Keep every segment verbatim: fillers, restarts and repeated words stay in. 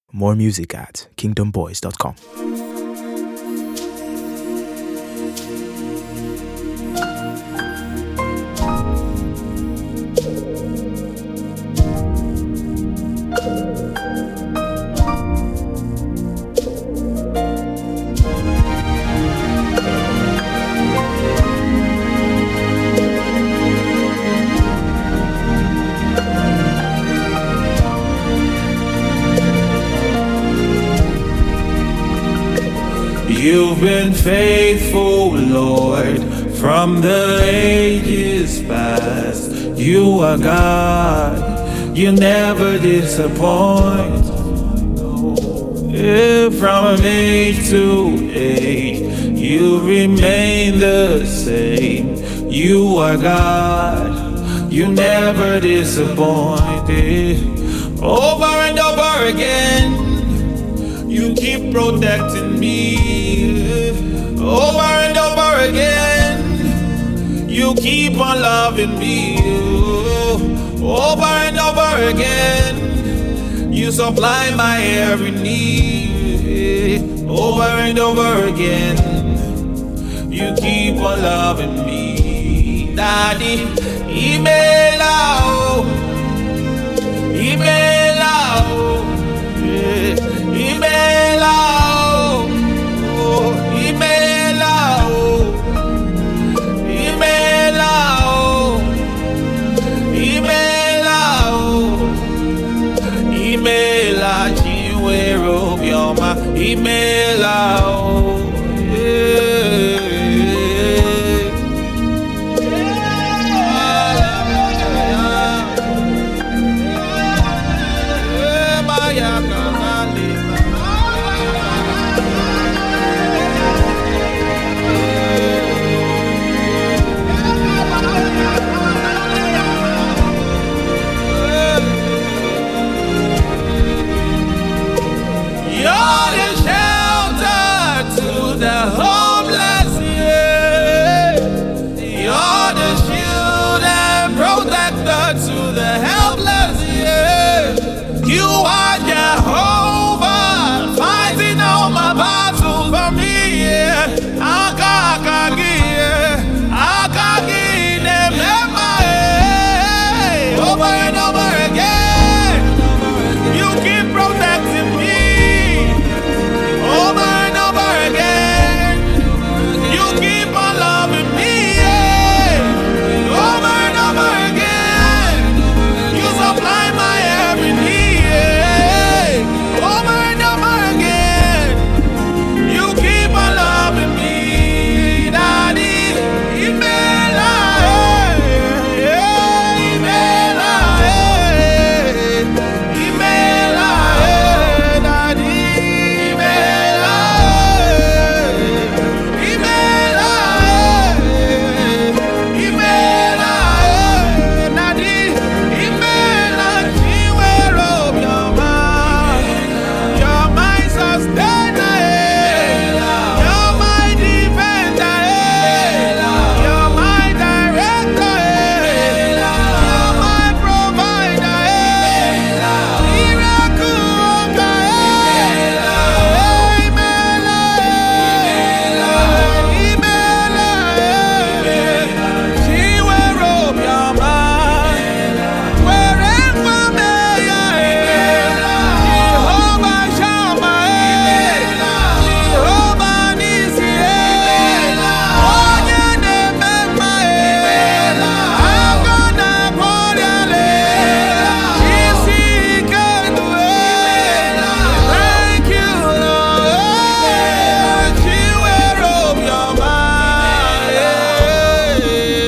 More music at kingdom boys dot com. You've been faithful, Lord, from the ages past. You are God, you never disappoint. Yeah, from age to age, you remain the same. You are God, you never disappoint. Yeah. Over and over again, you keep protecting me. Over and over again, you keep on loving me. Over and over again, you supply my every need. Over and over again, you keep on loving me. Daddy, email out, email out, yeah. Email out, oh, email out, email out, email out, email out, Chiwero Bioma, email out, yeah. To the helpless, yeah. You are Jehovah, fighting all my battles for me, yeah. Akakagi, yeah. Akagi, nemema, yeah. Over and over again, you keep protecting me. Over and over again, you keep on loving me, yeah. Over and over again, supply my every need. Over and over again, you keep on loving me. Daddy, email out, email out, email out, daddy, email out, email out, email out, daddy, email.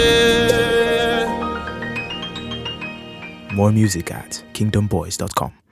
More music at kingdom boys dot com.